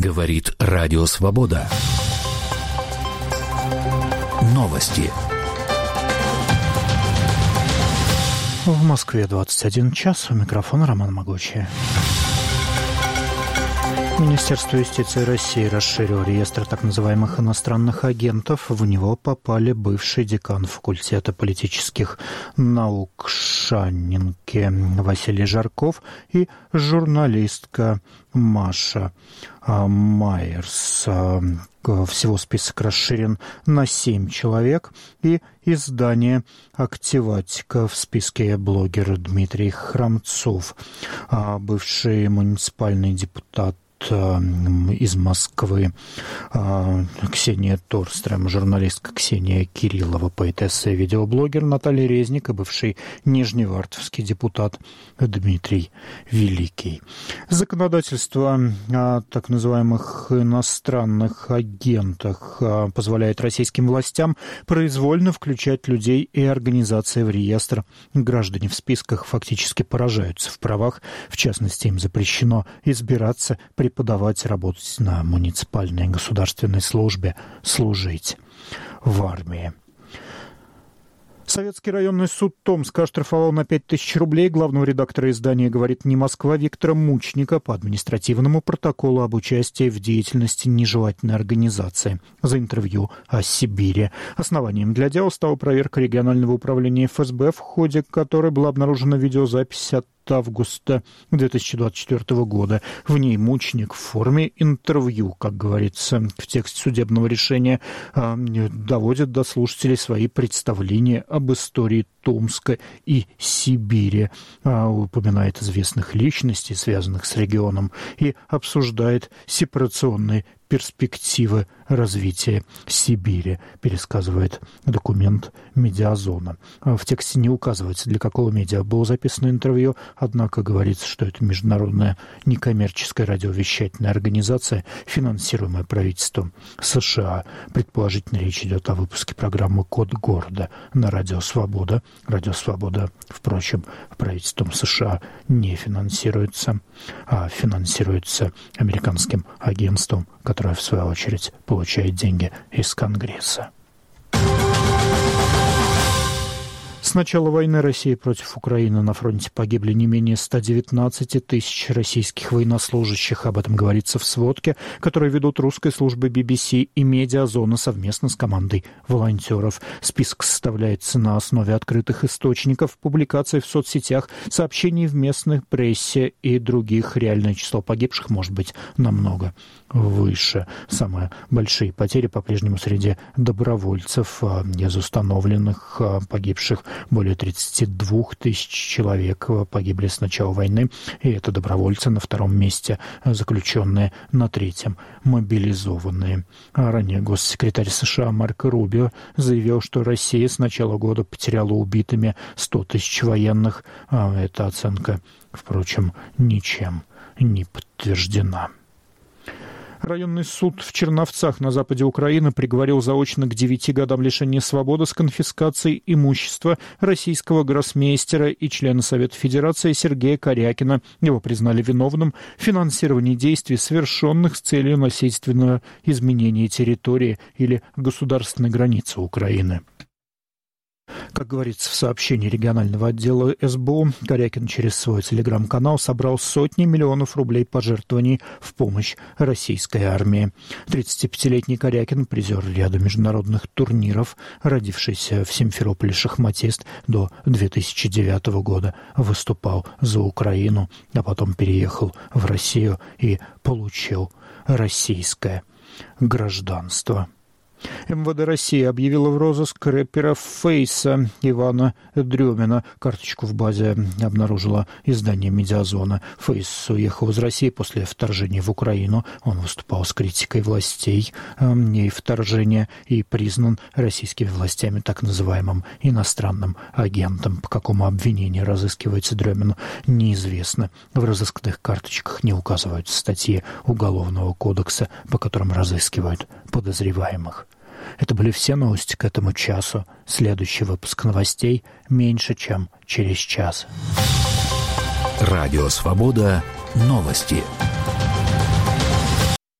Говорит Радио Свобода. Новости. В Москве 21 час. У микрофона Роман Могучий. Министерство юстиции России расширило реестр так называемых иностранных агентов. В него попали бывший декан факультета политических наук Шаннинки Василий Жарков и журналистка Маша Майерс. Всего список расширен на 7 человек. И издание «Активатика». В списке блогер Дмитрий Храмцов, бывший муниципальный депутат из Москвы Ксения Торстрем, журналистка Ксения Кириллова, поэтесса и видеоблогер Наталья Резник и бывший нижневартовский депутат Дмитрий Великий. Законодательство о так называемых иностранных агентах позволяет российским властям произвольно включать людей и организации в реестр. Граждане в списках фактически поражаются в правах. В частности, им запрещено избираться, преподавать, работать на муниципальной и государственной службе, служить в армии. Советский районный суд Томска оштрафовал на 5000 рублей главного редактора издания «Говорит не Москва» Виктора Мучника по административному протоколу об участии в деятельности нежелательной организации за интервью о Сибири. Основанием для дела стала проверка регионального управления ФСБ, в ходе которой была обнаружена видеозапись от августа 2024 года. В ней Мучник в форме интервью, как говорится в тексте судебного решения, доводит до слушателей свои представления об истории Томска и Сибири, упоминает известных личностей, связанных с регионом, и обсуждает сепарационные перспективы развития Сибири, пересказывает документ «Медиазона». В тексте не указывается, для какого медиа было записано интервью, однако говорится, что это международная некоммерческая радиовещательная организация, финансируемая правительством США. Предположительно, речь идет о выпуске программы «Код города» на Радио Свобода. Радио Свобода, впрочем, правительством США не финансируется, а финансируется американским агентством, которое, в свою очередь, получает деньги из Конгресса. С начала войны России против Украины на фронте погибли не менее 119 тысяч российских военнослужащих. Об этом говорится в сводке, которую ведут русской службы BBC и «Медиазона» совместно с командой волонтеров. Список составляется на основе открытых источников, публикаций в соцсетях, сообщений в местной прессе и других. Реальное число погибших может быть намного выше. Самые большие потери по-прежнему среди добровольцев. Из установленных погибших более 32 тысяч человек погибли с начала войны, и это добровольцы на втором месте, заключенные на третьем, мобилизованные. Ранее госсекретарь США Марко Рубио заявил, что Россия с начала года потеряла убитыми 100 тысяч военных. Эта оценка, впрочем, ничем не подтверждена. Районный суд в Черновцах на западе Украины приговорил заочно к 9 годам лишения свободы с конфискацией имущества российского гроссмейстера и члена Совета Федерации Сергея Корякина. Его признали виновным в финансировании действий, совершенных с целью насильственного изменения территории или государственной границы Украины. Как говорится в сообщении регионального отдела СБУ, Корякин через свой телеграм-канал собрал сотни миллионов рублей пожертвований в помощь российской армии. 35-летний Корякин, призер ряда международных турниров, родившийся в Симферополе шахматист, до 2009 года выступал за Украину, а потом переехал в Россию и получил российское гражданство. МВД России объявила в розыск рэпера Фейса Ивана Дрёмина. Карточку в базе обнаружило издание «Медиазона». Фейс уехал из России после вторжения в Украину. Он выступал с критикой властей и вторжения и признан российскими властями так называемым иностранным агентом. По какому обвинению разыскивается Дрёмин, неизвестно. В розыскных карточках не указываются статьи Уголовного кодекса, по которым разыскивают подозреваемых. Это были все новости к этому часу. Следующий выпуск новостей меньше, чем через час. Радио Свобода. Новости.